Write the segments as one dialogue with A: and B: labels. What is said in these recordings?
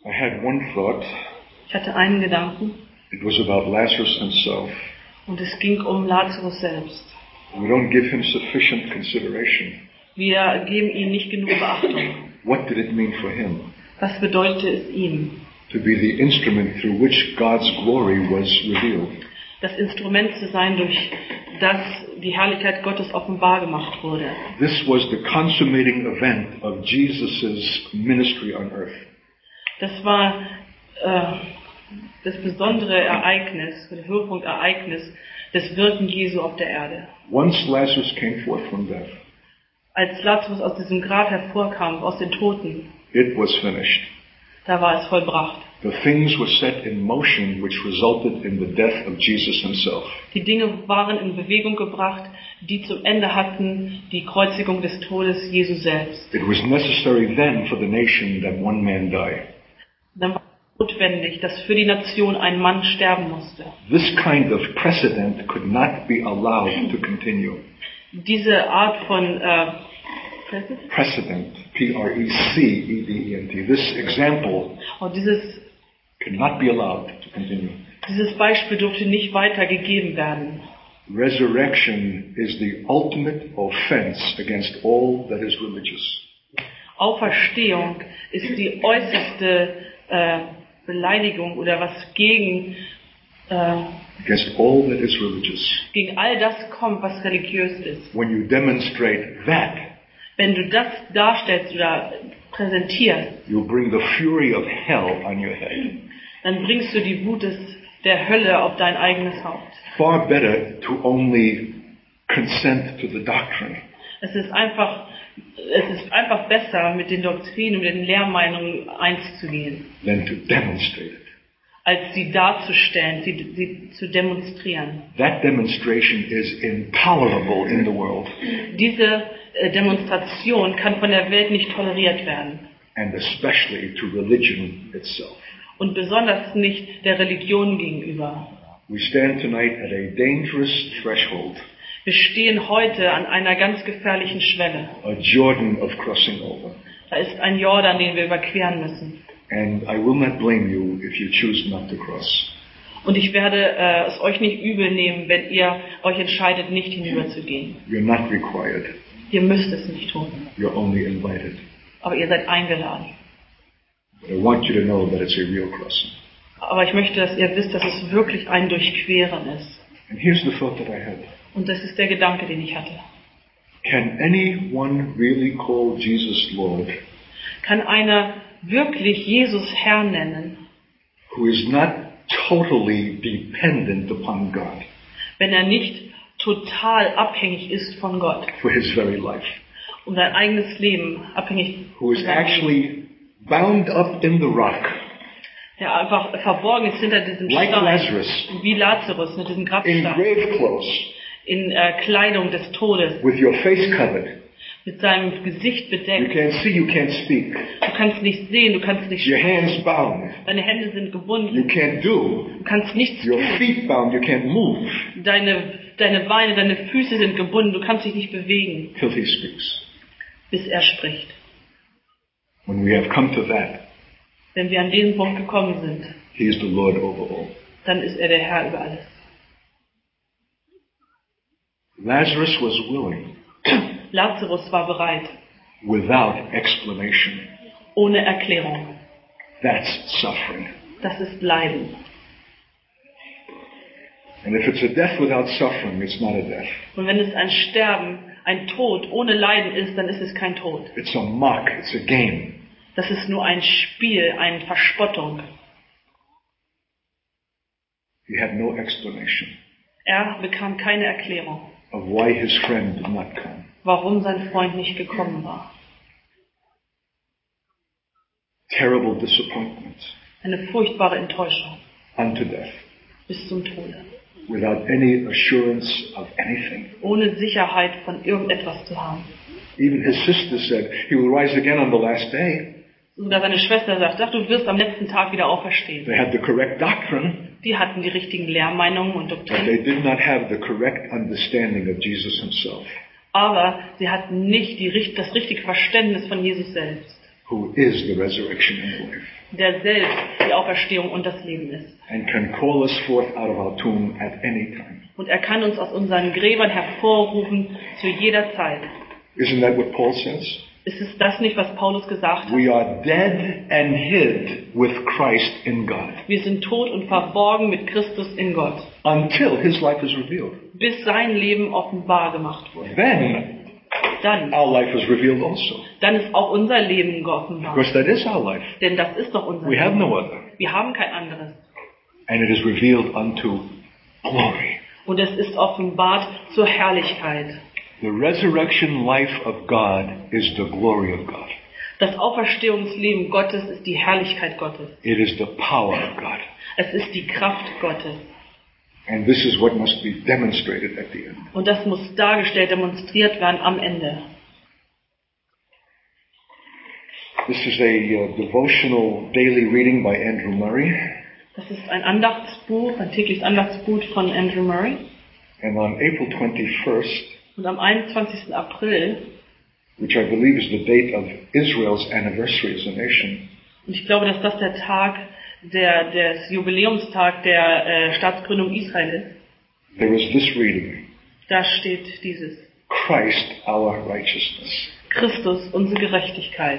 A: I had one thought.
B: Ich hatte einen Gedanken.
A: It was about Lazarus himself.
B: Und es ging um Lazarus selbst.
A: We don't give him sufficient consideration.
B: Wir geben ihm nicht genug Beachtung.
A: What did it mean for him?
B: Was bedeutete es ihm?
A: To be the instrument through which God's glory was revealed.
B: Das Instrument zu sein, durch das die Herrlichkeit Gottes offenbar gemacht wurde.
A: This was the consummating event of Jesus' ministry on earth.
B: Das war das besondere Ereignis, das Höhepunktereignis des Wirken Jesu auf der Erde.
A: Once Lazarus came forth from death,
B: als Lazarus aus diesem Grab hervorkam, aus den Toten,
A: it was finished.
B: Da war es vollbracht.
A: The things were set in motion which resulted in the death of Jesus himself.
B: Die Dinge waren in Bewegung gebracht, die zum Ende hatten die Kreuzigung des Todes Jesu selbst.
A: It was necessary then for the nation that one man die.
B: Dann war es notwendig, dass für die Nation ein Mann sterben musste.
A: This kind of precedent could not be allowed to continue.
B: Diese Art von
A: precedent, P-R-E-C-E-D-E-N-T. This example cannot be allowed to continue.
B: Dieses Beispiel durfte nicht weitergegeben werden.
A: Resurrection is the ultimate offense against all that is religious.
B: Auferstehung ist die äußerste Beleidigung oder was gegen
A: against all that is religious.
B: Gegen all das kommt, was religiös ist.
A: When you demonstrate that,
B: wenn du das darstellst oder präsentierst,
A: you bring the fury of hell on your head.
B: Dann bringst du die Wut der Hölle auf dein eigenes Haupt.
A: Far better to only consent to the doctrine.
B: Es ist einfach besser, mit den Doktrinen und den Lehrmeinungen eins zu gehen,
A: than to demonstrate it.
B: Als sie darzustellen, sie zu demonstrieren.
A: That demonstration is intolerable in the world.
B: Diese Demonstration kann von der Welt nicht toleriert werden.
A: And especially to religion itself.
B: Und besonders nicht der Religion gegenüber.
A: We stand tonight at a dangerous threshold.
B: Wir stehen heute an einer ganz gefährlichen Schwelle.
A: A Jordan of crossing over.
B: Da ist ein Jordan, den wir überqueren müssen.
A: And I will not blame you if you choose not to cross.
B: Und ich werde es euch nicht übel nehmen, wenn ihr euch entscheidet, nicht hinüberzugehen.
A: You're not required.
B: Ihr müsst es nicht tun.
A: You're only invited.
B: Aber ihr seid eingeladen.
A: But I want you to know that it's a real crossing.
B: Aber ich möchte, dass ihr wisst, dass es wirklich ein Durchqueren ist.
A: And here's the thought that I had.
B: Und das ist der Gedanke, den ich hatte.
A: Can anyone really call Jesus Lord?
B: Kann einer wirklich Jesus Herr nennen?
A: Who is not totally dependent upon God?
B: Wenn er nicht total abhängig ist von Gott.
A: For his very life.
B: Um sein eigenes Leben abhängig.
A: Who is actually bound up in the rock.
B: Der einfach verborgen ist hinter diesem
A: like
B: Stein.
A: Lazarus.
B: Wie Lazarus mit diesem Grabstein.
A: In grave clothes.
B: In Kleidung des Todes.
A: With your face covered.
B: Mit seinem Gesicht bedeckt.
A: You can't see, you can't speak.
B: Du kannst nicht sehen, du kannst nicht
A: your
B: sprechen.
A: hands bound.
B: Deine Hände sind gebunden.
A: You can't do.
B: Du kannst nichts
A: your
B: tun.
A: feet bound, you can't move.
B: Deine Beine, deine Füße sind gebunden, du kannst dich nicht bewegen.
A: Till he speaks.
B: Bis er spricht.
A: When we have come to that,
B: wenn wir an diesen Punkt gekommen sind,
A: he is the Lord over all.
B: Dann ist er der Herr über alles.
A: Lazarus was willing.
B: Lazarus war bereit.
A: Without explanation.
B: Ohne Erklärung.
A: That's suffering.
B: Das ist Leiden.
A: And if it's a death without suffering, it's not a death.
B: Und wenn es ein Sterben, ein Tod ohne Leiden ist, dann ist es kein Tod.
A: It's a mock, it's a game.
B: Das ist nur ein Spiel, eine Verspottung.
A: He had no explanation.
B: Er bekam keine Erklärung.
A: Of why his friend did not come.
B: Warum sein Freund nicht gekommen war.
A: Terrible disappointment.
B: Eine furchtbare Enttäuschung.
A: Unto death.
B: Bis zum Tode.
A: Without any assurance of anything.
B: Ohne Sicherheit von irgendetwas zu haben.
A: Even his sister said, he will rise again on the last day.
B: Sogar seine Schwester sagt, ach, du wirst am letzten Tag wieder auferstehen.
A: They had the correct doctrine.
B: Die hatten die richtigen Lehrmeinungen und
A: But
B: Doktrinen.
A: they did not have the correct understanding of Jesus himself.
B: Aber sie hatten nicht das richtige Verständnis von Jesus selbst.
A: Who is the resurrection and life.
B: der selbst die Auferstehung und das Leben ist.
A: and can call us forth out of our tomb at any time.
B: Und er kann uns aus unseren Gräbern hervorrufen zu jeder Zeit.
A: Isn't that what Paul says?
B: Ist es das nicht, was Paulus gesagt hat?
A: We are dead and hid with Christ in God
B: Wir sind tot und verborgen mit Christus in Gott,
A: until his life is revealed.
B: bis sein Leben offenbar gemacht wurde.
A: Then
B: Dann
A: our life is revealed also.
B: ist auch unser Leben geoffenbart.
A: Because that is our life.
B: Denn das ist doch unser
A: We have
B: Leben.
A: no other.
B: Wir haben kein anderes.
A: And it is revealed unto glory.
B: Und es ist offenbart zur Herrlichkeit.
A: The resurrection life of God is the glory of God.
B: Das Auferstehungsleben Gottes ist die Herrlichkeit Gottes.
A: It is the power of God.
B: Es ist die Kraft Gottes.
A: And this is what must be demonstrated at the end.
B: Und das muss dargestellt, demonstriert werden am Ende.
A: This is a devotional daily reading by Andrew Murray.
B: Das ist ein Andachtsbuch, ein tägliches Andachtsbuch von Andrew Murray.
A: And on April 21st,
B: Und am 21. April,
A: which I believe is the date of Israel's anniversary as a nation,
B: und ich glaube, dass das der Tag, des Jubiläumstag der Staatsgründung Israel ist,
A: there is this reading:
B: da steht dieses:
A: Christ our righteousness.
B: Christus, unsere Gerechtigkeit.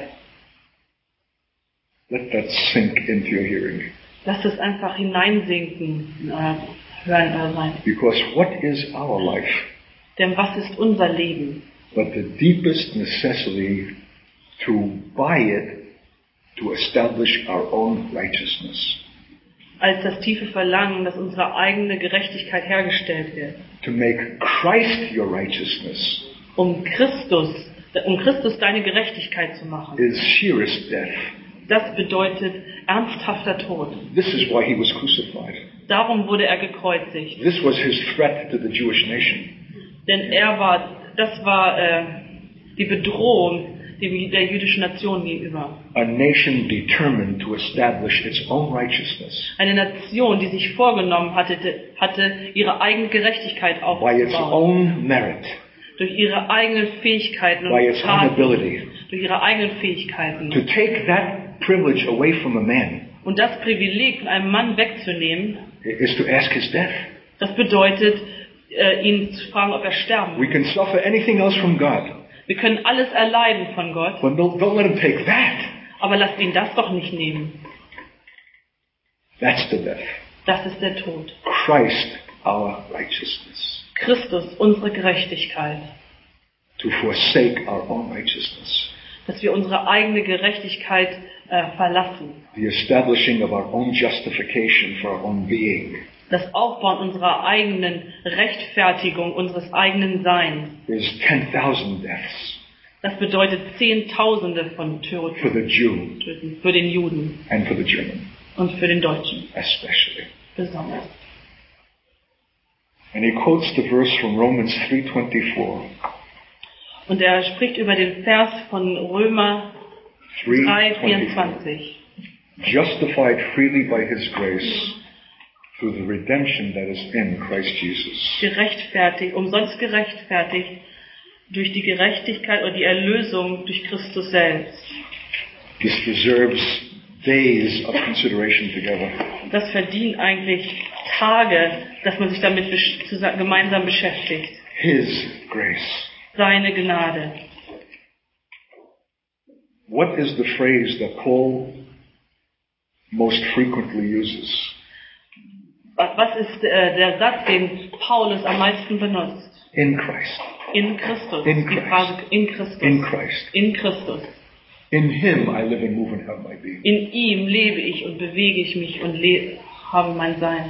A: Let that sink into your hearing.
B: Lasst es einfach hineinsinken, hören sein.
A: Because what is our life
B: Denn was ist unser Leben?
A: but the deepest necessity to buy it to establish our own righteousness,
B: Als das tiefe Verlangen, dass unsere eigene Gerechtigkeit hergestellt wird.
A: to make Christ your righteousness
B: Um Christus deine Gerechtigkeit zu machen.
A: is sheerest death.
B: Das bedeutet ernsthafter Tod.
A: This is why he was crucified.
B: Darum wurde er gekreuzigt.
A: This was his threat to the Jewish nation.
B: Denn das war die Bedrohung der jüdischen Nation gegenüber.
A: A nation determined to establish its own righteousness
B: Eine Nation, die sich vorgenommen hatte ihre eigene Gerechtigkeit
A: by its
B: aufzubauen.
A: own merit,
B: Durch ihre eigenen Fähigkeiten und
A: by its own
B: Taten.
A: ability,
B: Durch ihre eigenen Fähigkeiten.
A: to take that privilege away from a man
B: Und das Privileg von einem Mann wegzunehmen,
A: is to ask his death.
B: das bedeutet, ihn zu fragen, ob er sterben
A: We
B: will.
A: can suffer anything else from God,
B: Wir können alles erleiden von Gott,
A: but don't let him take that.
B: aber lasst ihn das doch nicht nehmen.
A: That's the death.
B: Das ist der Tod.
A: Christ our righteousness.
B: Christus, unsere Gerechtigkeit.
A: To forsake our own righteousness.
B: Dass wir unsere eigene Gerechtigkeit verlassen.
A: The establishing of our own justification for our own being
B: Das Aufbauen unserer eigenen Rechtfertigung, unseres eigenen Seins.
A: is 10,000 deaths
B: Das bedeutet Zehntausende von Toten
A: for the Jew
B: für den Juden
A: and for the German
B: und für den Deutschen
A: especially.
B: besonders.
A: And he quotes the verse from Romans 3:24.
B: Und er spricht über den Vers von Römer 3,24.
A: Justified freely by his grace through the redemption that is in Christ Jesus.
B: Umsonst gerechtfertigt durch die Gerechtigkeit oder die Erlösung durch Christus selbst.
A: This deserves days of consideration together.
B: Das verdient eigentlich Tage, dass man sich damit gemeinsam beschäftigt.
A: His grace.
B: Seine Gnade.
A: What is the phrase that Paul most frequently uses?
B: Was ist der Satz, den Paulus am meisten benutzt?
A: In Christ.
B: In Christus.
A: In
B: Die
A: Christ.
B: Phrase in Christus.
A: In Christ.
B: In Christus.
A: In him I live and move and have my being.
B: In ihm lebe ich und bewege ich mich und habe mein Sein.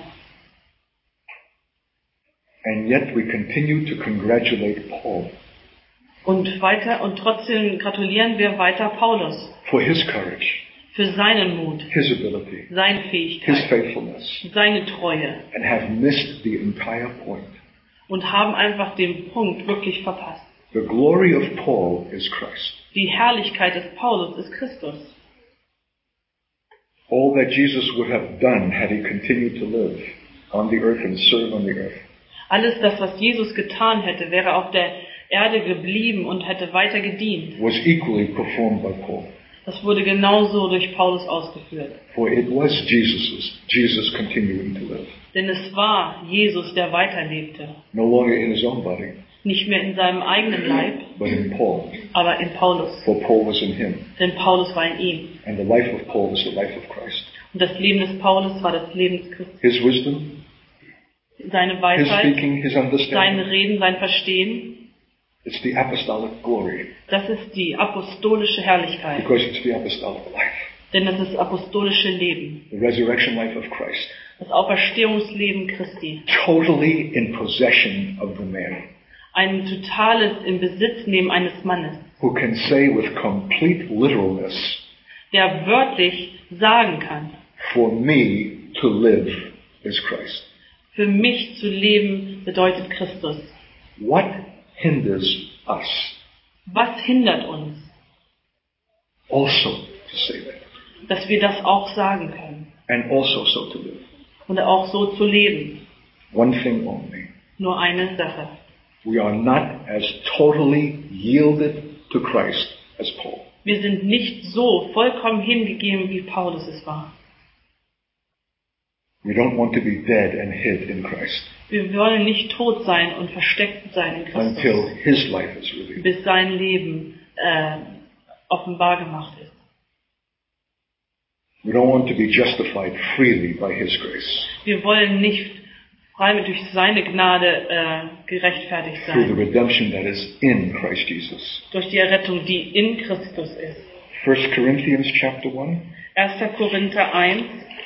A: And yet we continue to congratulate Paul
B: Und trotzdem gratulieren wir weiter Paulus
A: for his courage,
B: für seinen Mut,
A: his ability,
B: seine
A: his
B: Fähigkeit,
A: faithfulness,
B: seine Treue
A: and have missed the entire point.
B: und haben einfach den Punkt wirklich verpasst.
A: The glory of Paul is Christ.
B: Die Herrlichkeit des Paulus ist Christus.
A: All that Jesus would have done had he continued to live on the earth and serve on the earth
B: Alles das, was Jesus getan hätte, wäre auf der Erde geblieben und hätte weiter gedient.
A: was equally performed by Paul.
B: Das wurde genauso durch Paulus ausgeführt.
A: For it was Jesus continuing to live.
B: Denn es war Jesus, der weiterlebte.
A: No longer in his own body,
B: Nicht mehr in seinem eigenen Leib,
A: but in Paul.
B: aber in Paulus.
A: For Paul was in him.
B: Denn Paulus war in ihm.
A: And the life of Paul was the life of Christ.
B: Und das Leben des Paulus war das Leben des Christus.
A: His wisdom,
B: Seine
A: his
B: Weisheit,
A: speaking, his
B: sein
A: understanding.
B: Reden, sein Verstehen,
A: It's the apostolic glory.
B: das ist die apostolische Herrlichkeit.
A: Because it's the apostolic life.
B: Denn das ist das apostolische Leben.
A: The resurrection life of Christ.
B: Das Auferstehungsleben Christi.
A: Totally in possession of the man.
B: Ein totales in Besitz nehmen eines Mannes,
A: Who can say with complete literalness,
B: der wörtlich sagen kann,
A: for me to live is Christ.
B: für mich zu leben bedeutet Christus.
A: What hinders us
B: Was hindert uns,
A: also to say that?
B: dass wir das auch sagen können
A: And also so to live.
B: und auch so zu leben?
A: One thing only.
B: Nur eine Sache.
A: We are not as totally yielded to Christ as Paul.
B: Wir sind nicht so vollkommen hingegeben, wie Paulus es war.
A: We don't want to be dead and hid in Christ
B: Wir wollen nicht tot sein und versteckt sein in Christus,
A: until his life is revealed.
B: bis sein Leben offenbar gemacht ist.
A: We don't want to be justified freely by his grace
B: Wir wollen nicht freiwillig durch seine Gnade gerechtfertigt
A: through the
B: sein,
A: redemption that is in Christ Jesus.
B: durch die Errettung, die in Christus ist.
A: 1 Corinthians chapter 1,
B: 1. Korinther 1,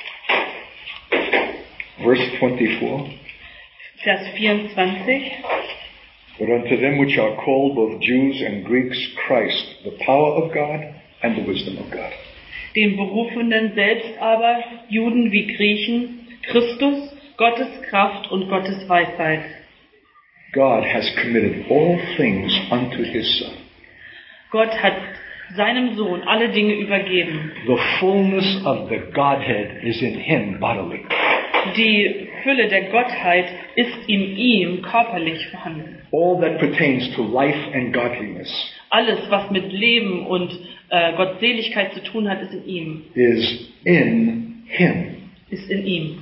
A: verse 24.
B: Vers 24.
A: But unto them which are called, both Jews and Greeks, Christ, the power of God and the wisdom of God.
B: Den Berufenen selbst aber, Juden wie Griechen, Christus, Gottes Kraft und Gottes Weisheit.
A: God has committed all things unto his Son.
B: Gott hat seinem Sohn alle Dinge übergeben.
A: The fullness of the Godhead is in him bodily.
B: Die Fülle der Gottheit ist in ihm körperlich vorhanden.
A: All that pertains to life and godliness
B: Alles, was mit Leben und Gottseligkeit zu tun hat, ist in ihm.
A: is in him.
B: Ist in ihm.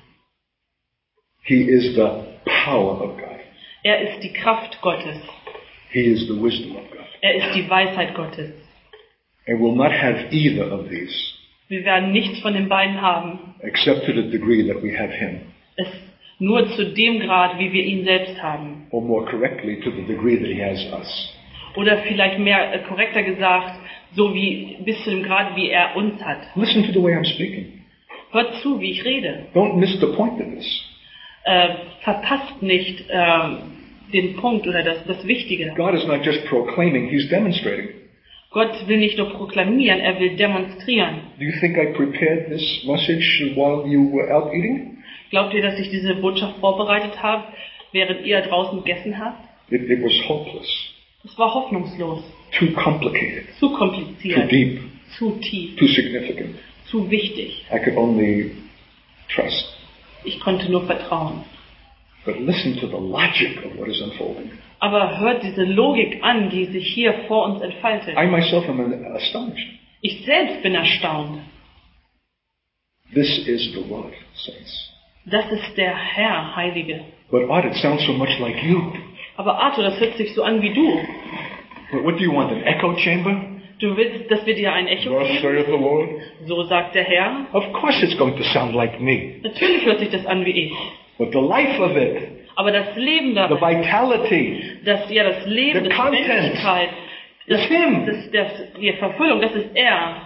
A: He is the power of God.
B: Er ist die Kraft Gottes.
A: He is the wisdom of God.
B: Er ist die Weisheit Gottes.
A: And will not have either of these
B: Wir werden nichts von den beiden haben.
A: except to the degree that we have him.
B: Es nur zu dem Grad, wie wir ihn selbst haben.
A: Or more correctly, to the degree that he has us.
B: Oder vielleicht mehr korrekter gesagt, so wie bis zu dem Grad, wie er uns hat.
A: Listen to the way I'm speaking.
B: Hört zu, wie ich rede.
A: Don't miss the point of this.
B: Verpasst nicht den Punkt oder das Wichtige.
A: God is not just proclaiming, he's demonstrating.
B: Gott will nicht nur proklamieren, er will demonstrieren.
A: Do you think I prepared this message while you were out eating?
B: Glaubt ihr, dass ich diese Botschaft vorbereitet habe, während ihr draußen gegessen habt?
A: It was hopeless,
B: Es war hoffnungslos,
A: too complicated,
B: zu
A: too
B: kompliziert,
A: deep,
B: zu tief,
A: too significant.
B: zu wichtig.
A: I could only trust.
B: Ich konnte nur vertrauen.
A: But listen to the logic of what is unfolding.
B: Aber hört diese Logik an, die sich hier vor uns entfaltet.
A: I myself am astonished.
B: Ich selbst bin erstaunt.
A: This is the Lord, saints.
B: Das ist der Herr, Heilige.
A: But Art, it sounds so much like you.
B: Aber Arthur, das hört sich so an wie du.
A: What do you want, an echo chamber?
B: Du willst, dass wir dir ein Echo
A: Thus
B: geben?
A: saith the Lord.
B: So sagt der Herr.
A: Of course it's going to sound like me.
B: Natürlich hört sich das an wie ich.
A: But the life of it,
B: Aber das Leben
A: the
B: darin,
A: vitality,
B: das Leben,
A: the
B: das
A: content
B: Lebendigkeit,
A: is him.
B: die Verfüllung, das ist er.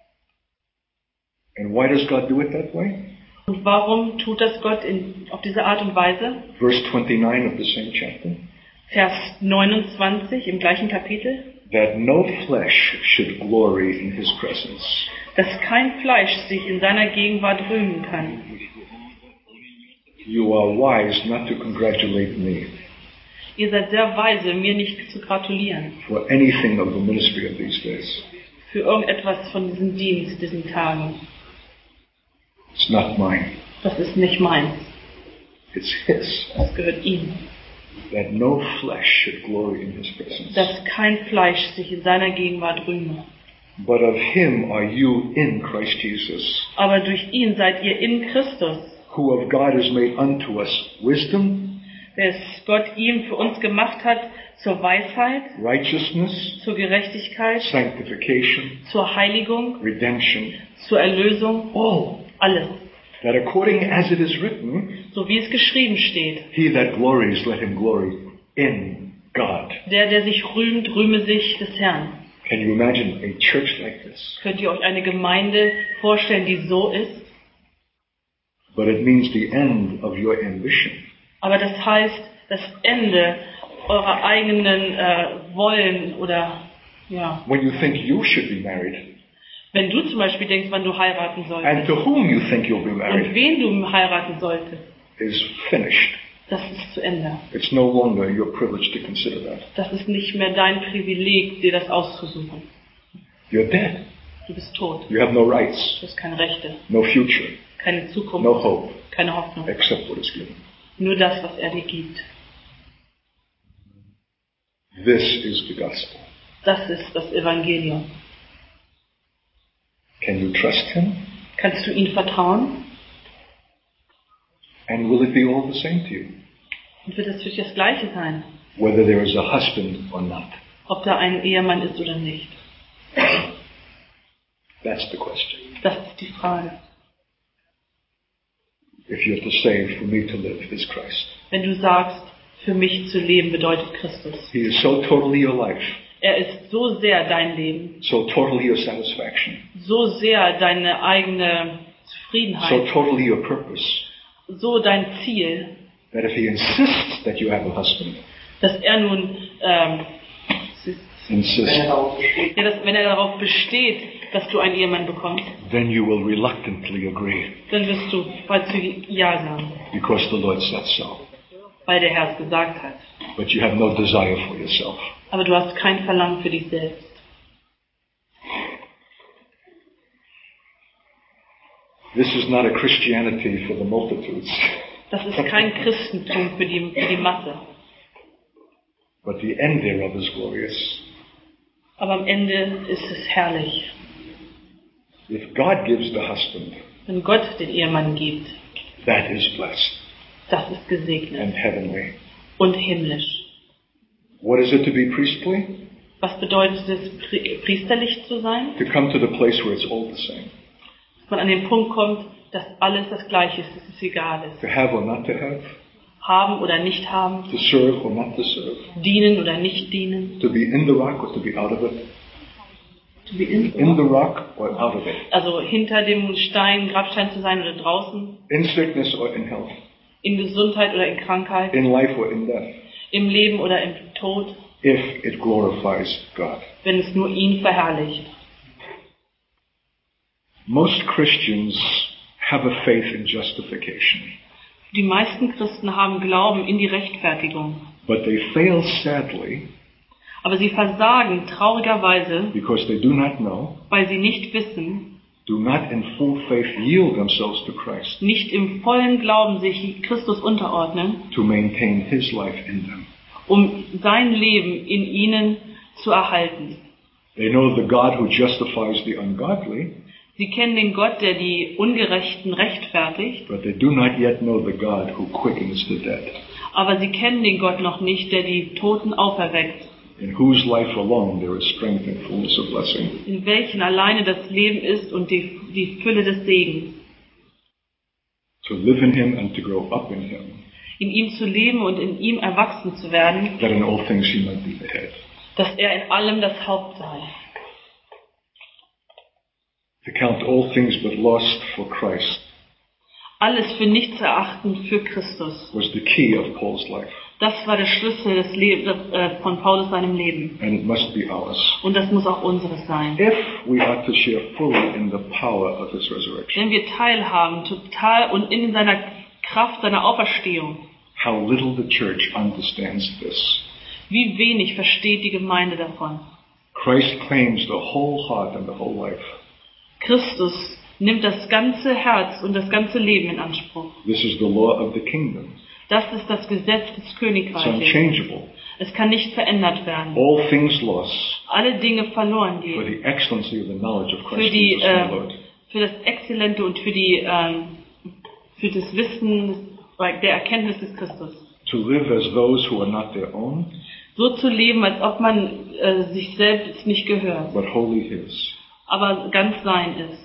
A: And why does God do it that way?
B: Und warum tut das Gott auf diese Art und Weise?
A: Verse 29 of the same chapter.
B: Vers 29 im gleichen Kapitel.
A: That no flesh should glory in his presence.
B: Dass kein Fleisch sich in seiner Gegenwart rühmen kann.
A: You are wise not to congratulate me
B: Ihr seid sehr weise, mir nicht zu gratulieren.
A: for anything of the ministry of these days.
B: Für irgendetwas von diesem Dienst, diesen Tagen.
A: It's not mine.
B: Das ist nicht meins.
A: It's his.
B: Das gehört ihm.
A: That no flesh should glory in his presence.
B: Dass kein Fleisch sich in seiner Gegenwart rühme.
A: But of him are you in Christ Jesus,
B: Aber durch ihn seid ihr in Christus,
A: who of God is made unto us wisdom,
B: der es Gott ihm für uns gemacht hat zur Weisheit,
A: righteousness,
B: zur Gerechtigkeit,
A: sanctification,
B: zur Heiligung,
A: redemption,
B: zur Erlösung,
A: all.
B: alles.
A: That according as it is written,
B: So wie es geschrieben steht.
A: he that glories, let him glory in God.
B: Der sich rühmt, rühme sich des Herrn.
A: Can you imagine a church like this?
B: Könnt ihr euch eine Gemeinde vorstellen, die so ist?
A: But it means the end of your ambition.
B: Aber das heißt, das Ende eurer eigenen Wollen oder, ja.
A: When you think you should be married,
B: Wenn du zum Beispiel denkst, wann du heiraten
A: and
B: solltest
A: to whom you think you'll be
B: und
A: married,
B: wen du heiraten solltest,
A: is finished.
B: das ist zu Ende.
A: It's no longer your privilege to consider that.
B: Das ist nicht mehr dein Privileg, dir das auszusuchen.
A: You're dead.
B: Du bist tot.
A: You have no rights,
B: Du hast keine Rechte,
A: no future,
B: keine Zukunft,
A: no hope,
B: keine Hoffnung.
A: except what is given.
B: Nur das, was er dir gibt.
A: This is the gospel.
B: Das ist das Evangelium.
A: Can you trust him?
B: Kannst du ihm vertrauen?
A: And will it be all the same to you?
B: Und wird es für dich das Gleiche sein,
A: Whether there is a husband or not?
B: ob da ein Ehemann ist oder nicht?
A: That's the question.
B: Das ist die Frage.
A: If you're to say, for me to live is Christ.
B: Wenn du sagst, für mich zu leben bedeutet Christus.
A: He is so totally your life,
B: Er ist so sehr dein Leben,
A: so totally your satisfaction,
B: so sehr deine eigene
A: so
B: Zufriedenheit,
A: totally your purpose,
B: so dein Ziel,
A: that if he insists that you have a husband,
B: dass er nun,
A: insist,
B: wenn er darauf besteht, dass du einen Ehemann bekommst,
A: then you will reluctantly agree,
B: dann wirst du freizügig Ja sagen,
A: because the Lord said so.
B: weil der Herr es gesagt hat.
A: But you have no desire for yourself.
B: Aber du hast kein Verlangen für dich selbst.
A: This is not a Christianity for the multitudes,
B: Das ist kein Christentum für die Masse.
A: but the end thereof is glorious.
B: Aber am Ende ist es herrlich.
A: If God gives the husband,
B: Wenn Gott den Ehemann gibt,
A: that is blessed
B: das ist gesegnet
A: and heavenly.
B: und himmlisch.
A: What is it to be priestly?
B: Was bedeutet es, priesterlich zu sein?
A: To come to the place where it's all the same.
B: Dass man an den Punkt kommt, dass alles das Gleiche ist, dass es egal ist.
A: To have or not to have.
B: Haben oder nicht haben,
A: To serve or not to serve.
B: dienen oder nicht dienen.
A: To be in the rock or to be out of it.
B: To be in
A: In the rock or out of it.
B: Also hinter dem Grabstein zu sein oder draußen,
A: In sickness or in health.
B: in Gesundheit oder in Krankheit,
A: In life or in death.
B: im Leben oder im Tod,
A: If it glorifies God.
B: wenn es nur ihn verherrlicht.
A: Most Christians have a faith in justification,
B: Die meisten Christen haben Glauben in die Rechtfertigung,
A: but they fail sadly
B: aber sie versagen traurigerweise,
A: because they do not know,
B: weil sie nicht wissen,
A: do not in full faith yield themselves to Christ
B: nicht im vollen Glauben sich Christus unterordnen,
A: to maintain His life in them.
B: um sein Leben in ihnen zu erhalten.
A: They know the God who justifies the ungodly,
B: Sie kennen den Gott, der die Ungerechten rechtfertigt,
A: but they do not yet know the God who quickens the dead,
B: aber sie kennen den Gott noch nicht, der die Toten auferweckt,
A: in whose life alone there is strength and fullness of blessing.
B: in welchen alleine das Leben ist und die Fülle des Segens.
A: To live in Him and to grow up in Him,
B: In ihm zu leben und in ihm erwachsen zu werden,
A: that in all things He might be the head.
B: dass er in allem das Haupt sei.
A: To count all things but lost for Christ
B: Alles für nichts erachten für Christus.
A: was the key of Paul's life,
B: Das war der Schlüssel des von Paulus seinem Leben.
A: and it must be ours.
B: Und das muss auch unseres sein.
A: If we are to share fully in the power of His resurrection,
B: Wenn wir teilhaben, total und in seiner Kraft seiner Auferstehung,
A: how little the church understands this.
B: wie wenig versteht die Gemeinde davon.
A: Christ claims the whole heart and the whole life.
B: Christus nimmt das ganze Herz und das ganze Leben in Anspruch.
A: This is the law of the kingdom.
B: Das ist das Gesetz des
A: It's
B: Königreiches.
A: unchangeable.
B: Es kann nicht verändert werden.
A: All things lost
B: Alle Dinge verloren
A: for
B: gehen.
A: the excellency of the knowledge of
B: Für
A: Christ
B: die,
A: Jesus my Lord.
B: für das Exzellente und für das Wissen der Erkenntnis des Christus.
A: To live as those who are not their own,
B: So zu leben, als ob man sich selbst nicht gehört,
A: but wholly His.
B: aber ganz sein ist.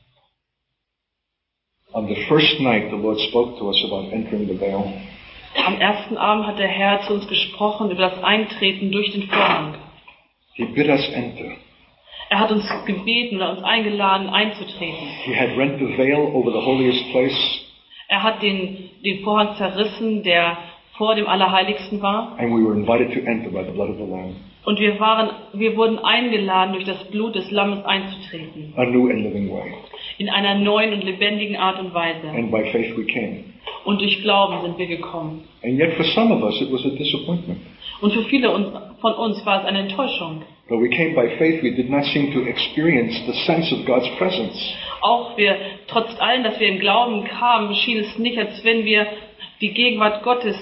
A: On the first night, the Lord spoke to us about entering the veil.
B: Am ersten Abend hat der Herr zu uns gesprochen über das Eintreten durch den Vorhang.
A: He bid us enter.
B: Er hat uns gebeten oder uns eingeladen, einzutreten.
A: He had rent the veil over the holiest place,
B: Er hat den Vorhang zerrissen, der vor dem Allerheiligsten war.
A: and we were invited to enter by the blood of the Lamb,
B: Und wir wurden eingeladen, durch das Blut des Lammes einzutreten.
A: a new and living way.
B: In einer neuen und lebendigen Art und Weise.
A: And by faith we came.
B: Und durch Glauben sind wir gekommen.
A: And yet for some of us it was a disappointment.
B: Und für viele von uns war es eine Enttäuschung.
A: Though we came by faith, we did not seem to experience the sense of God's presence.
B: Auch trotz allem, dass wir im Glauben kamen, schien es nicht, als wenn wir die Gegenwart Gottes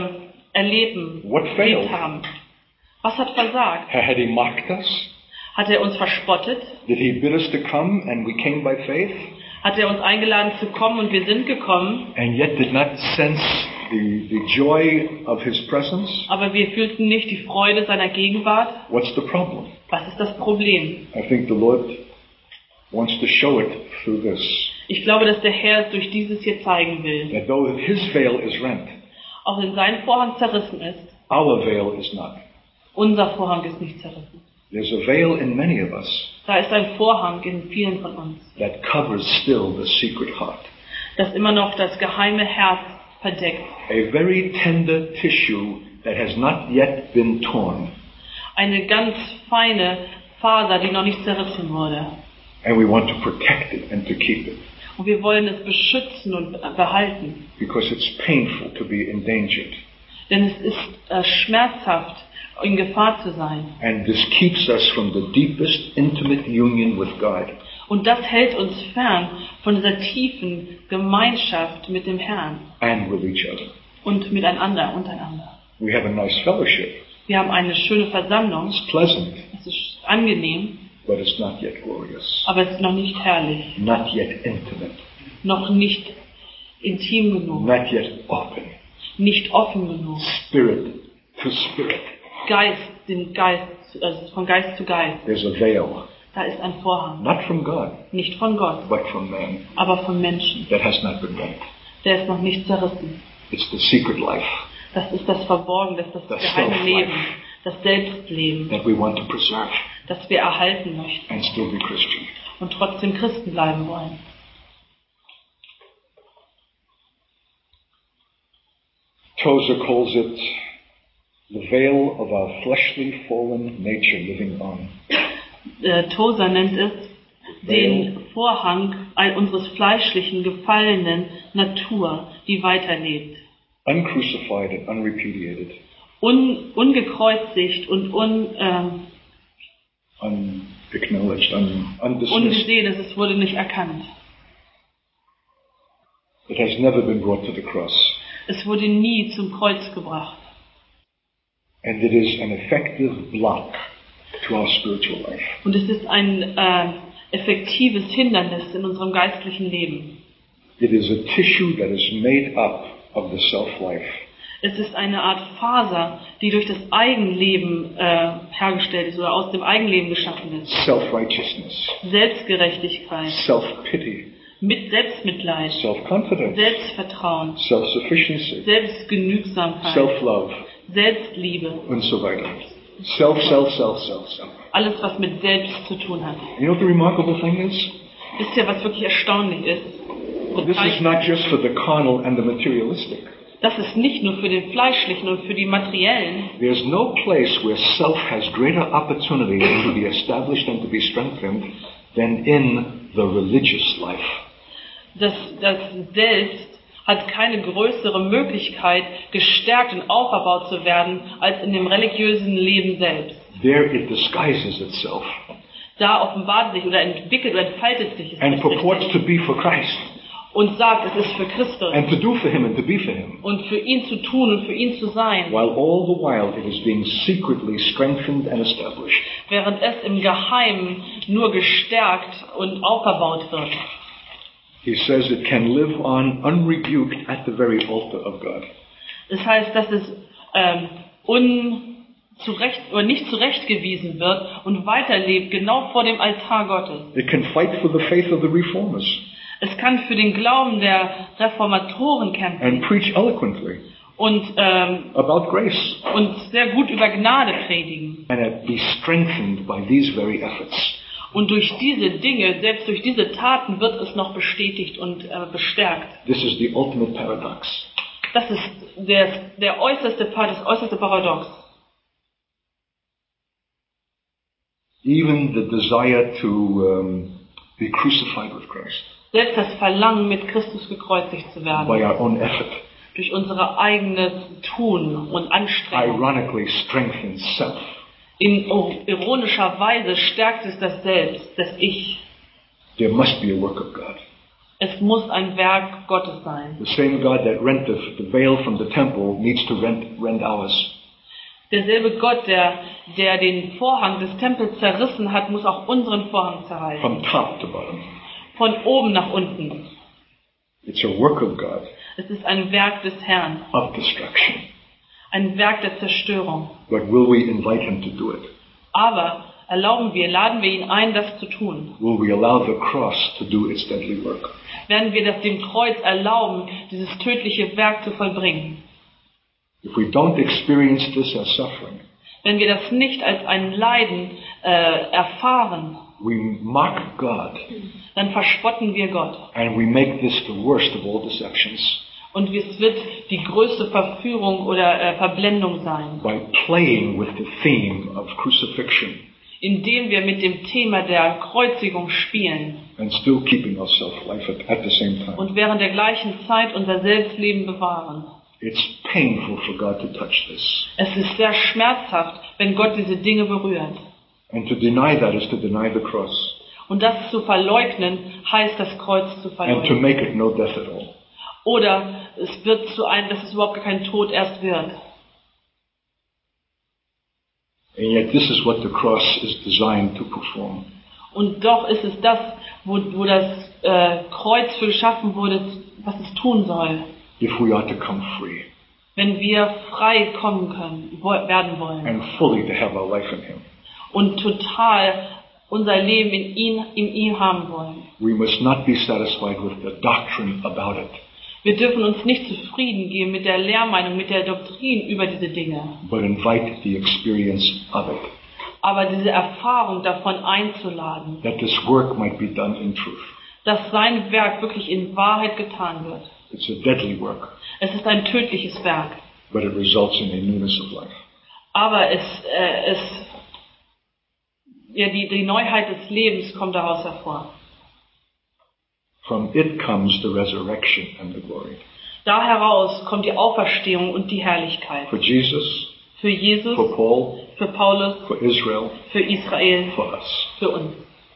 B: erlebt haben. Was hat versagt?
A: Had He mocked us?
B: Hat er uns verspottet?
A: Did He bid us to come and we came by faith?
B: Hat er uns eingeladen zu kommen und wir sind gekommen?
A: And yet did not sense the joy of His presence?
B: Aber wir fühlten nicht die Freude seiner Gegenwart?
A: What's the problem?
B: Was ist das Problem?
A: I think the Lord wants to show it through this.
B: Ich glaube, dass der Herr es durch dieses hier zeigen will.
A: That though His veil is rent,
B: Auch wenn sein Vorhang zerrissen ist,
A: our veil is not.
B: unser Vorhang ist nicht zerrissen.
A: There's a veil in many of us
B: Da ist ein Vorhang in vielen von uns,
A: that covers still the secret heart.
B: das immer noch das geheime Herz verdeckt.
A: A very tender tissue that has not yet been torn.
B: Eine ganz feine Faser, die noch nicht zerrissen wurde.
A: And we want to protect it and to keep it.
B: Und wir wollen es beschützen und behalten.
A: Because it's painful to be endangered.
B: Denn es ist schmerzhaft, in Gefahr zu sein.
A: And this keeps us from the deepest intimate union with God.
B: Und das hält uns fern von dieser tiefen Gemeinschaft mit dem Herrn.
A: And with each other.
B: Und untereinander.
A: We have a nice fellowship.
B: Wir haben eine schöne Versammlung.
A: It's pleasant,
B: Es ist angenehm,
A: but it's not yet glorious.
B: aber es ist noch nicht herrlich.
A: Not yet intimate.
B: Noch nicht intim genug.
A: Not yet open.
B: Nicht offen genug.
A: Spirit to spirit.
B: Von Geist zu Geist.
A: There's a veil.
B: Da ist ein Vorhang.
A: Not from God,
B: Nicht von Gott,
A: but from man.
B: aber von Menschen.
A: That has not been rent.
B: Der ist noch nicht zerrissen.
A: It's the secret life
B: Das ist das Verborgene, das ist das geheime Leben, das Selbstleben,
A: that we want to preserve
B: das wir erhalten möchten
A: and still be Christian.
B: und trotzdem Christen bleiben wollen.
A: Tozer calls it the veil of our fleshly fallen nature living on.
B: Tozer nennt es den Vorhang unseres fleischlichen, gefallenen Natur, die weiterlebt.
A: Uncrucified and unrepudiated.
B: Ungekreuzigt und
A: Unacknowledged, undismissed.
B: ungesehen, es wurde nicht erkannt.
A: It has never been brought to the cross.
B: Es wurde nie zum Kreuz gebracht.
A: And it is an effective block to our spiritual life.
B: Und es ist ein effektives Hindernis in unserem geistlichen Leben.
A: It is a tissue that is made up of the self-life.
B: Es ist eine Art Faser, die durch das Eigenleben hergestellt ist oder aus dem Eigenleben geschaffen ist.
A: Self-righteousness.
B: Selbstgerechtigkeit,
A: Self-pity.
B: mit Selbstmitleid,
A: Self-confidence.
B: Selbstvertrauen,
A: Self-sufficiency.
B: Selbstgenügsamkeit,
A: Self-love.
B: Selbstliebe,
A: And so weiter. Self.
B: alles was mit Selbst zu tun hat.
A: You know what the remarkable thing is?
B: Wisst ihr, was wirklich erstaunlich ist?
A: This is not just for the carnal and the materialistic.
B: Das ist nicht nur für den Fleischlichen und für die Materiellen.
A: There's no place where self has greater opportunity to be established and to be strengthened than in the religious life.
B: Das Selbst hat keine größere Möglichkeit, gestärkt und aufgebaut zu werden, als in dem religiösen Leben selbst.
A: There it disguises itself
B: Da offenbart sich oder entwickelt oder entfaltet sich es
A: and
B: nicht
A: purports
B: richtig.
A: to be for Christ.
B: und sagt, es ist für Christus.
A: And to do for him and to be for him.
B: Und für ihn zu tun und für ihn zu sein.
A: While all the while it is being secretly strengthened and established.
B: Während es im Geheimen nur gestärkt und aufgebaut wird.
A: He says it can live on unrebuked at the very altar of God.
B: Das heißt, dass es nicht zurechtgewiesen wird und weiterlebt, genau vor dem Altar Gottes.
A: It can fight for the faith of the reformers.
B: Es kann für den Glauben der Reformatoren kämpfen.
A: And preach eloquently.
B: Und
A: about grace.
B: Und sehr gut über Gnade predigen.
A: And be strengthened by these very efforts.
B: Und durch diese Dinge, selbst durch diese Taten, wird es noch bestätigt und bestärkt.
A: This is the ultimate paradox.
B: Das ist der äußerste Paradox.
A: Even the desire to be crucified with Christ.
B: Selbst das Verlangen, mit Christus gekreuzigt zu werden.
A: By our own effort.
B: Durch unsere eigenes Tun und Anstrengung.
A: Ironically strengthens self.
B: In ironischer Weise stärkt es das Selbst, das Ich.
A: There must be a work of God.
B: Es muss ein Werk Gottes sein.
A: The same God that rent the veil from the temple needs to rend ours.
B: Derselbe Gott, der den Vorhang des Tempels zerrissen hat, muss auch unseren Vorhang zerreißen.
A: From top to bottom.
B: Von oben nach unten.
A: It's a work of God.
B: Es ist ein Werk des Herrn.
A: Of destruction.
B: Ein Werk der Zerstörung.
A: But will we invite him to do it?
B: Aber laden wir ihn ein, das zu tun?
A: Will we allow the cross to do its deadly work?
B: Werden wir das dem Kreuz erlauben, dieses tödliche Werk zu vollbringen?
A: If we don't experience this as suffering,
B: wenn wir das nicht als ein Leiden erfahren,
A: we mock God.
B: Dann verspotten wir Gott.
A: And we make this the worst of all deceptions.
B: Und es wird die größte Verführung oder Verblendung sein.
A: By playing with the theme of crucifixion.
B: Indem wir mit dem Thema der Kreuzigung spielen.
A: And still keeping our self-life at the same time.
B: Und während der gleichen Zeit unser Selbstleben bewahren.
A: It's painful for God to touch this.
B: Es ist sehr schmerzhaft, wenn Gott diese Dinge berührt.
A: And to deny that is to deny the cross.
B: Und das zu verleugnen, heißt das Kreuz zu verleugnen.
A: And to make it no death at all.
B: Oder es wird dass es überhaupt kein Tod erst wird.
A: And yet this is what the cross is designed to perform.
B: Und doch ist es das, wo das Kreuz für geschaffen wurde, was es tun soll.
A: If we are to come free.
B: Wenn wir frei kommen werden wollen.
A: And fully to have our life in him.
B: Und total unser Leben in ihm haben wollen.
A: We must not be satisfied with the doctrine about it.
B: Wir dürfen uns nicht zufrieden geben mit der Lehrmeinung, mit der Doktrin über diese Dinge.
A: But invite the experience of it.
B: Aber diese Erfahrung davon einzuladen.
A: That this work might be done in truth.
B: Dass sein Werk wirklich in Wahrheit getan wird.
A: It's a deadly work.
B: Es ist ein tödliches Werk.
A: But it results in a newness of life.
B: Aber die Neuheit des Lebens kommt daraus hervor.
A: From it comes the resurrection and the glory.
B: Da heraus kommt die Auferstehung und die Herrlichkeit.
A: For Jesus,
B: für Jesus,
A: for Paul,
B: für Paulus,
A: for Israel,
B: für Israel,
A: for us.
B: Für uns.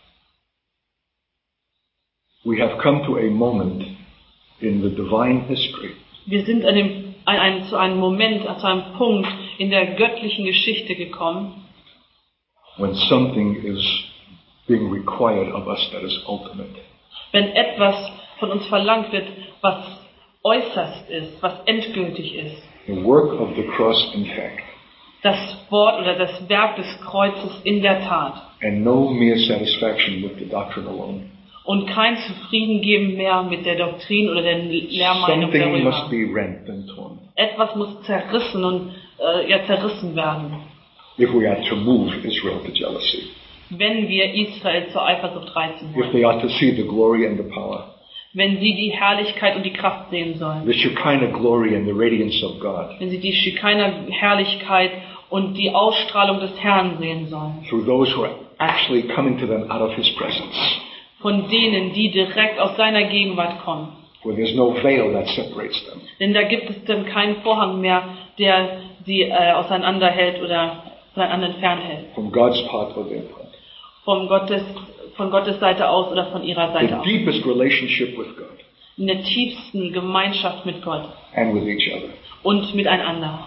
A: We have come to a moment in the divine history.
B: Wir sind zu einem Moment, zu einem Punkt in der göttlichen Geschichte gekommen.
A: When something is being required of us that is ultimate.
B: Wenn etwas von uns verlangt wird, was äußerst ist, was endgültig ist.
A: The work of the cross, in fact.
B: Das Wort oder das Werk des Kreuzes in der Tat.
A: And no mere satisfaction with the doctrine alone.
B: Und kein Zufriedengeben mehr mit der Doktrin oder der Lehrmeinung
A: Something
B: darüber.
A: must be rent and torn.
B: Etwas muss zerrissen werden.
A: If we are to move Israel to jealousy.
B: Wenn wir Israel zur Eifersucht reizen wollen.
A: If they are to see the glory and the power.
B: Wenn sie die Herrlichkeit und die Kraft sehen sollen.
A: The Shekinah glory and the radiance of God.
B: Wenn sie die Shekinah Herrlichkeit und die Ausstrahlung des Herrn sehen sollen.
A: Through those who are actually coming to them out of His presence.
B: Von denen, die direkt aus seiner Gegenwart kommen.
A: Where there's no veil that separates them.
B: Denn da gibt es dann keinen Vorhang mehr, der sie auseinanderhält oder voneinander fernhält.
A: From God's part or their part.
B: Von Gottes Seite aus oder von ihrer Seite aus.
A: The deepest relationship with God.
B: in der tiefsten Gemeinschaft mit Gott
A: and with each other.
B: und miteinander.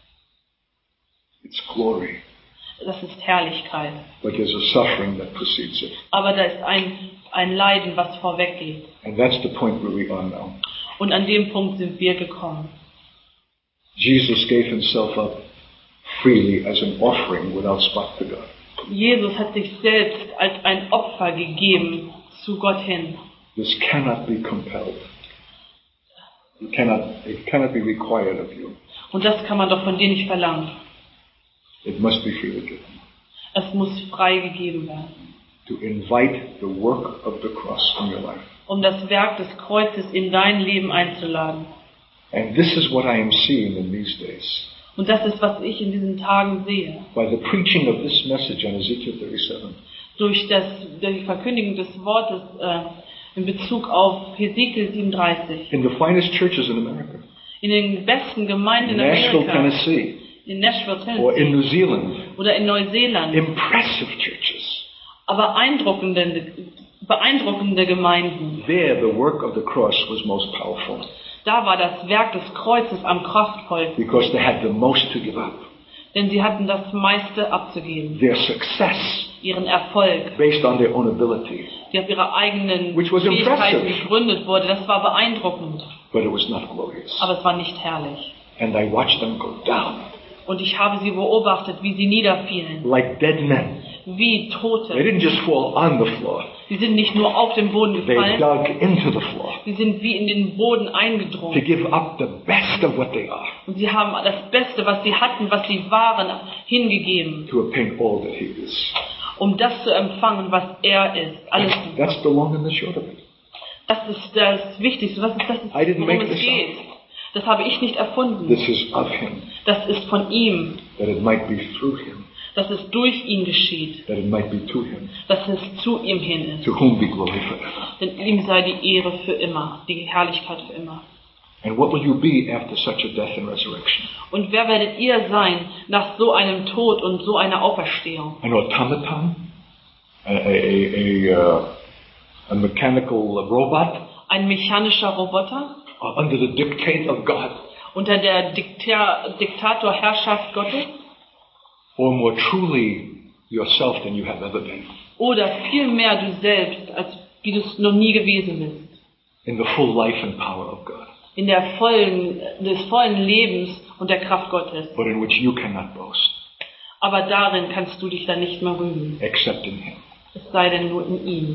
A: It's glory,
B: Das ist Herrlichkeit.
A: but there's a suffering that precedes it.
B: Aber da ist ein Leiden, was vorweggeht.
A: And that's the point where we are now.
B: Und an dem Punkt sind wir gekommen.
A: Jesus gave himself up freely as an offering without spot to God.
B: Jesus hat sich selbst als ein Opfer gegeben zu Gott hin.
A: This cannot be compelled. It cannot be required of you.
B: Und das kann man doch von dir nicht verlangen.
A: It must be freely given.
B: Es muss frei gegeben werden.
A: To invite the work of the cross in your life.
B: Um das Werk des Kreuzes in dein Leben einzuladen.
A: And this is what I am seeing in these days.
B: Und das ist, was ich in diesen Tagen sehe.
A: By the preaching of this message on Ezekiel 37.
B: Durch die Verkündigung des Wortes in Bezug auf Hesekiel 37.
A: In the finest churches in America.
B: In den besten Gemeinden in
A: Nashville,
B: Amerika.
A: Tennessee.
B: In Nashville, Tennessee.
A: Or in New Zealand.
B: Oder in Neuseeland.
A: Impressive churches.
B: Aber beeindruckende Gemeinden.
A: There the work of the cross was most powerful.
B: Da war das Werk des Kreuzes am kraftvollsten.
A: Because they had the most to give up.
B: Denn sie hatten das meiste abzugeben.
A: Their success,
B: ihren Erfolg,
A: based on their own ability,
B: die auf ihre eigenen
A: which was
B: Fähigkeiten
A: impressive,
B: gegründet wurde, das war beeindruckend.
A: but it was not glorious.
B: Aber es war nicht herrlich.
A: And I watched them go down.
B: Und ich habe sie beobachtet, wie sie niederfielen.
A: Like dead men.
B: Wie Tote.
A: They didn't just fall on the floor.
B: Sie sind nicht nur auf den Boden
A: They
B: gefallen.
A: dug into the floor.
B: Sie sind wie in den Boden
A: To
B: eingedrungen.
A: give up the best of what they are.
B: Und sie haben das Beste, was sie hatten, was sie waren, hingegeben.
A: To obtain all that he is.
B: Um das zu empfangen, was er ist. Alles.
A: That's the long and the short of it.
B: Das ist das Wichtigste. Das ist,
A: I didn't
B: worum
A: make
B: es
A: this
B: geht. Das habe ich nicht erfunden.
A: This is of him.
B: Das ist von ihm.
A: That it might be through him.
B: Dass es durch ihn geschieht.
A: That it might be to him.
B: Dass es zu ihm hin ist.
A: To whom be glory forever.
B: Denn ihm sei die Ehre für immer. Die Herrlichkeit für immer.
A: And what will you be after such a death and resurrection?
B: Und wer werdet ihr sein nach so einem Tod und so einer Auferstehung?
A: An automaton? A mechanical robot?
B: Ein mechanischer Roboter?
A: Under the dictate of God?
B: Unter der Diktatorherrschaft Gottes?
A: Or more truly yourself than you have ever been?
B: Oder viel mehr du selbst, als wie du es noch nie gewesen bist?
A: In the full life and power of God.
B: In des vollen Lebens und der Kraft Gottes.
A: But in which you cannot boast.
B: Aber darin kannst du dich dann nicht mehr rühmen.
A: Except in him.
B: Es sei denn nur in ihm.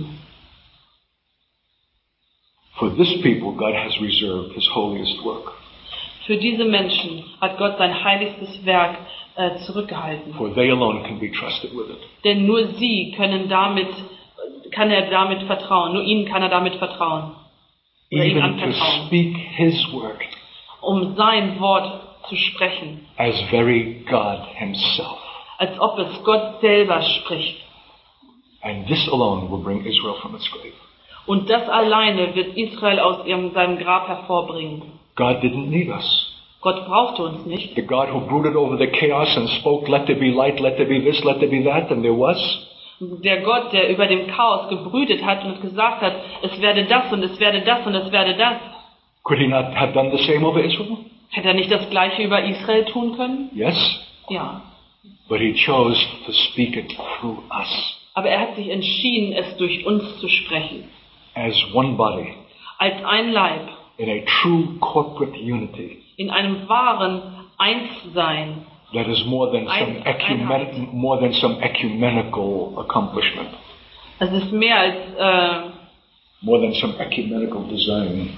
A: For this people God has reserved his holiest work.
B: Für diese Menschen hat Gott sein heiligstes Werk zurückgehalten.
A: For they alone can be trusted with it.
B: Denn nur sie kann er damit vertrauen. Nur ihnen kann er damit vertrauen. Oder ihm
A: Even to
B: anvertrauen.
A: speak his word.
B: Um sein Wort zu sprechen.
A: As very God himself.
B: Als ob es Gott selber spricht.
A: And this alone will bring Israel from its grave.
B: Und das alleine wird Israel aus seinem Grab hervorbringen.
A: God didn't need us.
B: Gott brauchte uns nicht.
A: The God who brooded over the chaos and spoke, let there be light, let there be this, let there be that, and there was.
B: Der Gott, der über dem Chaos gebrütet hat und gesagt hat, es werde das und es werde das und es werde das.
A: Could he not have done the same over Israel?
B: Hätte er nicht das Gleiche über Israel tun können?
A: Yes.
B: Ja.
A: But he chose to speak it through us.
B: Aber er hat sich entschieden, es durch uns zu sprechen.
A: As one body.
B: Als ein Leib.
A: In a true corporate unity.
B: In einem wahren Einssein.
A: That is more than some ecumenical accomplishment.
B: Es ist mehr als
A: more than some ecumenical design.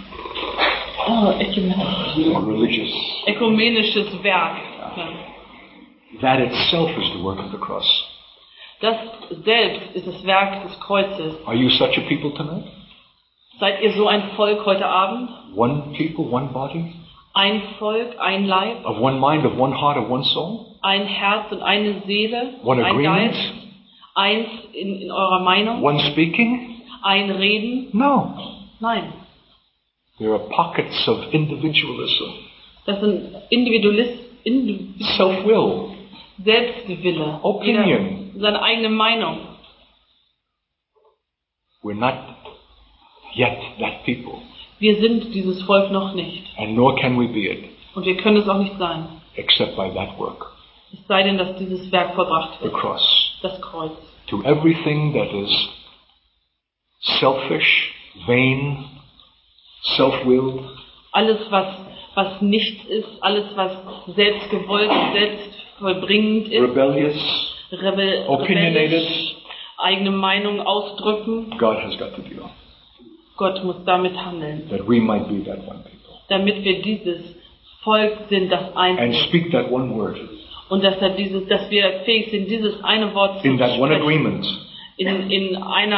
B: Ökumenisches Werk. Ja.
A: That itself is the work of the cross.
B: Das selbst ist das Werk des Kreuzes.
A: Are you such a people tonight?
B: Seid ihr so ein Volk heute Abend?
A: One people, one body?
B: Ein Volk, ein Leib?
A: Of one mind, of one heart, of one soul?
B: Ein Herz und eine Seele?
A: One
B: ein
A: agreement?
B: Geist? Eins in eurer Meinung?
A: One speaking?
B: Ein Reden?
A: No.
B: Nein.
A: There are pockets of individualism.
B: Das sind
A: Self-will.
B: Selbstwille.
A: Opinion.
B: Seine eigene Meinung.
A: We're not yet that people.
B: Wir sind dieses Volk noch nicht.
A: And nor can we be it.
B: Und wir können es auch nicht sein.
A: Except by that work.
B: Es sei denn, dass dieses Werk vollbracht wird.
A: The cross.
B: Das Kreuz.
A: To everything that is selfish, vain, self-willed.
B: Alles, was nichts ist, alles, was selbstgewollt, selbstvollbringend ist.
A: Rebellious. Opinionated.
B: Eigene Meinung ausdrücken.
A: God has got to deal.
B: Gott muss damit handeln.
A: That we might be that one people.
B: Damit wir dieses Volk sind, das eins
A: And
B: ist.
A: speak that one word.
B: Und dass wir fähig sind, dieses eine Wort zu
A: sprechen. In that one agreement.
B: Mit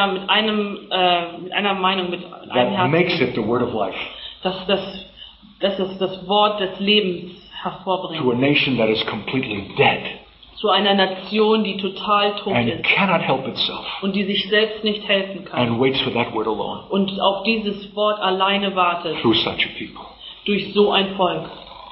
B: einer Meinung, mit einem
A: That
B: Herzen.
A: makes it the word of life.
B: Dass es das Wort des Lebens hervorbringt.
A: To a nation that is completely dead.
B: Zu einer Nation, die total tot
A: and
B: ist.
A: Cannot help itself.
B: Und die sich selbst nicht helfen kann.
A: And waits for that word alone.
B: Und auf dieses Wort alleine wartet.
A: Through such a people.
B: Durch so ein Volk.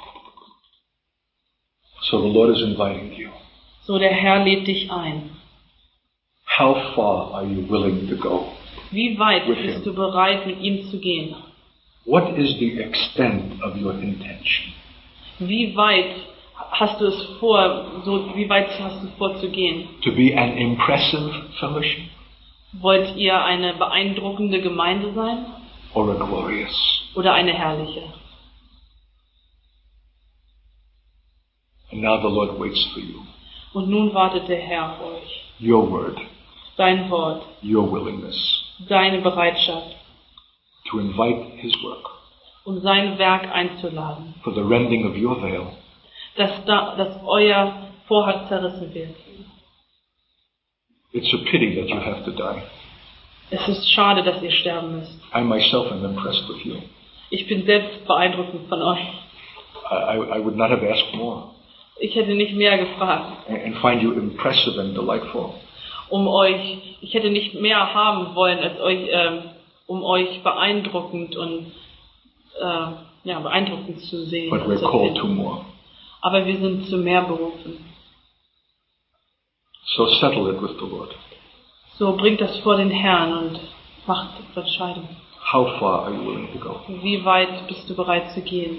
A: So the Lord is inviting you.
B: So der Herr lädt dich ein.
A: How far are you willing to go?
B: Wie weit bist du bereit, mit ihm zu gehen?
A: What is the extent of your intention?
B: Wie weit hast du es vor, wie weit hast du vor zu gehen?
A: To be an impressive fellowship?
B: Wollt ihr eine beeindruckende Gemeinde sein?
A: Or a glorious?
B: Oder eine herrliche?
A: And now the Lord waits for you.
B: Und nun wartet der Herr auf euch.
A: Your word.
B: Dein Wort.
A: Your willingness.
B: Deine Bereitschaft.
A: To invite His work.
B: Um sein Werk einzuladen.
A: For the rending of your veil.
B: Dass euer Vorhang zerrissen wird.
A: It's a pity that you have to die.
B: Es ist schade, dass ihr sterben müsst.
A: I myself am impressed with you.
B: Ich bin selbst beeindruckend von euch.
A: I would not have asked more.
B: Ich hätte nicht mehr gefragt.
A: And find you impressive and delightful.
B: Ich hätte nicht mehr haben wollen, als euch beeindruckend und beeindruckend zu sehen.
A: But we're called to more.
B: Aber wir sind zu mehr berufen.
A: So settle it with the Lord.
B: So bringt das vor den Herrn und macht die Entscheidung.
A: How far are you willing to go?
B: Wie weit bist du bereit zu gehen?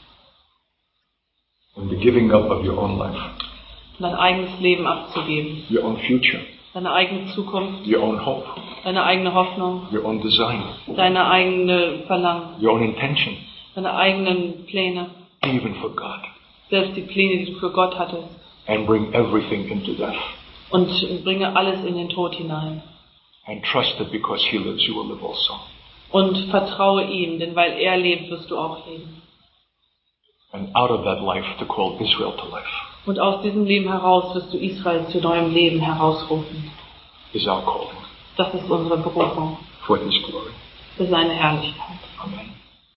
A: In the giving up of your own life.
B: Dein eigenes Leben abzugeben.
A: Your own future.
B: Deine eigene Zukunft.
A: Your own hope.
B: Deine eigene Hoffnung.
A: Your own design.
B: Deine eigene Verlangen.
A: Your own intention.
B: Deine eigenen Pläne.
A: Even for God.
B: Selbst die Pläne, die du für Gott hattest.
A: And bring everything into death.
B: Und bringe alles in den Tod hinein.
A: And trust that because He lives, you will live also.
B: Und vertraue ihm, denn weil er lebt, wirst du auch leben.
A: And out of that life to call Israel to life.
B: Und aus diesem Leben heraus wirst du Israel zu neuem Leben herausrufen.
A: Is our calling.
B: Das ist unsere Berufung.
A: For His glory.
B: Für seine Herrlichkeit.